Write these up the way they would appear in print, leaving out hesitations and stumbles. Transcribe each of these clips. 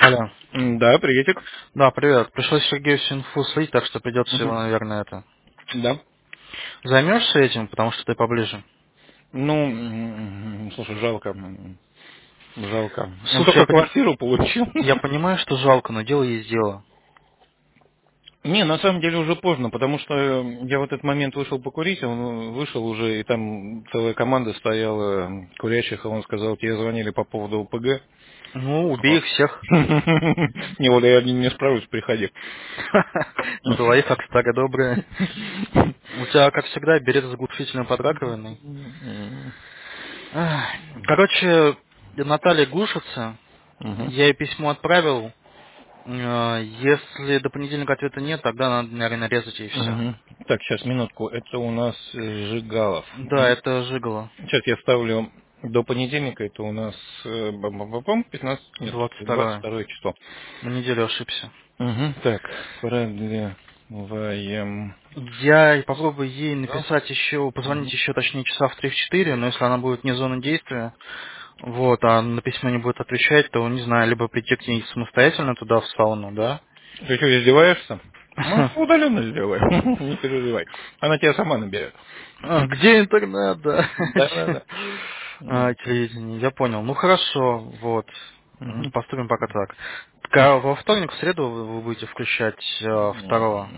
Алло. Да, приветик. Да, привет. Пришлось Сергею всю инфу слить, так что придется его, Мгм. наверное, это. Да. Займешься этим, потому что ты поближе? Ну, слушай, жалко. Жалко. Он Слушай, только квартиру получил. я понимаю, что жалко, но дело есть дело. Не, на самом деле уже поздно, потому что я в этот момент вышел покурить, он вышел уже, и там целая команда стояла курящих, и он сказал, тебе звонили по поводу ОПГ. Ну, убей Вот. их всех. Не, вот я не справлюсь, приходи. Твои, как старая добрая. У тебя, как всегда, берет заглушительно под раковиной. Ах. Короче, Наталья глушится. Мгм. Я ей письмо отправил. Если до понедельника ответа нет, тогда надо, наверное, резать и все. Мгм. Так, сейчас минутку. Это у нас Жигалов. Да, это жигало. Сейчас я ставлю до понедельника. Это у нас 15, нет, 22-е. 22 число. На неделю ошибся. Мгм. Так, продлеваем. Я и попробую ей Да? написать еще, позвонить Мгм. еще точнее часа в 3-4, но если она будет вне зоны действия, вот, а на письмо не будет отвечать, то, не знаю, либо прийти к ней самостоятельно туда, в сауну, да? Ты что, издеваешься? Ну, удаленно сделай. Не переживай. Она тебя сама наберет. Где интернет, да? Да. Телевидение, я понял. Ну, хорошо, вот. Мгм. Поступим пока так. Во вторник, в среду вы будете включать второго,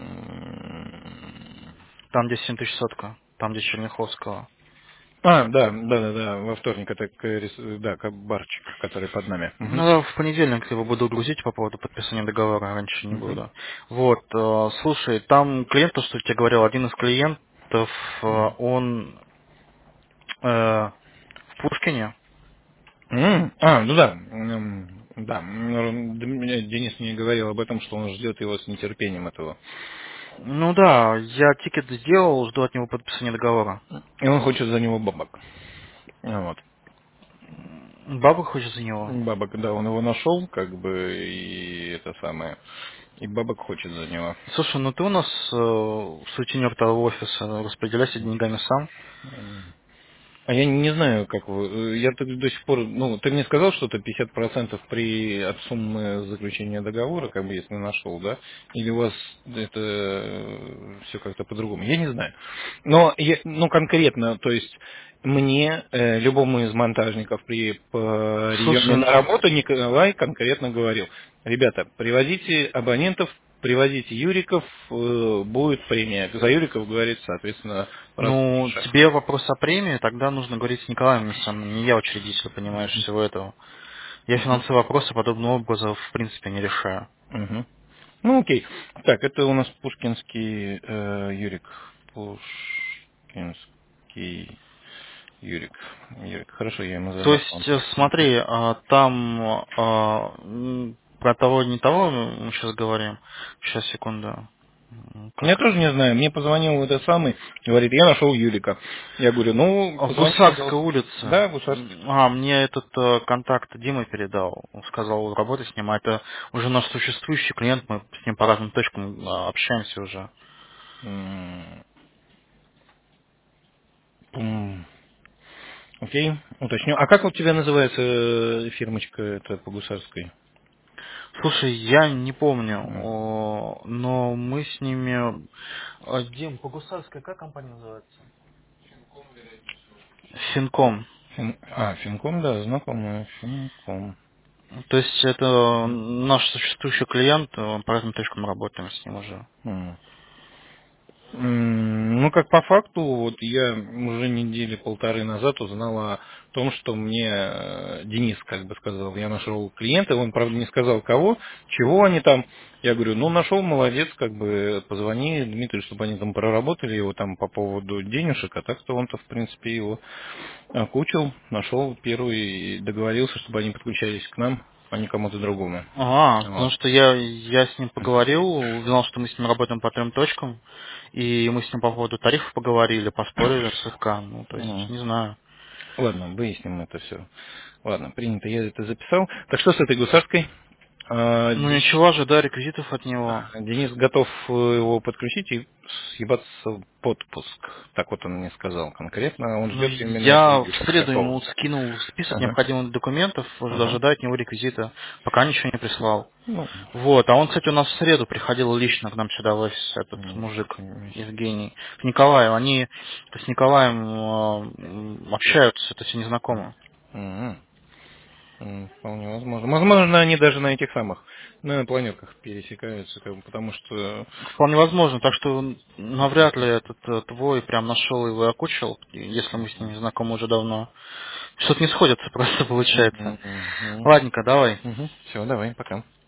там, где 7000 сотка, там, где Черняховского. Да. Во вторник это да, как барчик, который под нами. Ну, Мгм. да, в понедельник его буду грузить по поводу подписания договора, раньше не Мгм. буду. Вот, слушай, там клиент, то, что я тебе говорил, один из клиентов, он в Пушкине. Ну да. Да. Денис мне говорил об этом, что он ждет его с нетерпением этого. Ну да, я тикет сделал, жду от него подписания договора. И он хочет за него бабок. Вот. Баба хочет за него. Бабок, да, он его нашел, как бы, и это самое. И бабок хочет за него. Слушай, ну ты у нас сутенер того офиса, распределяйся деньгами сам. А я не знаю, как вы. Я тут до сих пор. Ну, ты мне сказал, что это 50% от суммы заключения договора, как бы если нашел, да? Или у вас это все как-то по-другому? Я не знаю. Но ну конкретно, то есть мне, любому из монтажников при приеме Слушай, на работу Николай конкретно говорил: ребята, привозите абонентов, привозите Юриков, будет премия. За Юриков говорит, соответственно, в разы ну меньше. тебе вопрос о премии, тогда нужно говорить с Николаем, не я учредитель, понимаешь, всего этого. Я Мгм. финансовые вопросы подобного образа в принципе не решаю. Мгм. Ну, окей. Так, это у нас Пушкинский Юрик. Пушкинский Юрик. Юрик. Хорошо, я ему То задам. есть, смотри, там про того не того мы сейчас говорим. Сейчас, секунду. Я Как тоже это? не знаю. Мне позвонил этот самый, говорит, я нашел Юрика. Я говорю, ну, В позвони, Гусарской пожалуйста. улице. Да, Гусарский. Мне этот контакт Дима передал. Он сказал, работай с ним. А это уже наш существующий клиент. Мы с ним по разным точкам общаемся уже. М, Окей, уточню. А как у тебя называется фирмочка эта по Гусарской? Слушай, я не помню, М, но мы с ними... Дим, по Гусарской как компания называется? Финком. Финком, да, знакомый. Финком. То есть это наш существующий клиент, по разным точкам работаем с ним уже. М. Ну, как по факту, вот я уже недели полторы назад узнал о том, что мне Денис как бы сказал, я нашел клиента, он, правда, не сказал кого, чего они там. Я говорю, ну, нашел, молодец, как бы, позвони Дмитрию, чтобы они там проработали его там по поводу денежек, а так-то он-то, в принципе, его окучил, нашел первый и договорился, чтобы они подключались к нам, а не кому-то другому. Потому Вот. что я с ним поговорил, узнал, что мы с ним работаем по 3 точкам, и мы с ним по поводу тарифов поговорили, поспорили слегка, ну, то есть, Мгм. не знаю. Ладно, выясним это все. Ладно, принято, я это записал. Так что с этой гусарской? Ну ничего, ожидаю реквизитов от него. Денис готов его подключить и съебаться в отпуск. Так вот он мне сказал конкретно. Он Ну, ждет именно я в деньги среду ему какого-то. скинул список Ага. необходимых документов, Ага. ожидаю от него реквизита, пока ничего не прислал. Ну, Вот, а он, кстати, у нас в среду приходил лично к нам сюда в офис, этот мужик, Евгений, к Николаю. Они с Николаем общаются, то есть они знакомы. Мгм. Вполне возможно. Возможно, они даже на этих самых, на планетках пересекаются, как бы, потому что... Вполне возможно, так что навряд ли этот твой прям нашел его и окучил, если мы с ним знакомы уже давно. Что-то не сходится просто получается. Ладненько, давай. Все, давай, пока.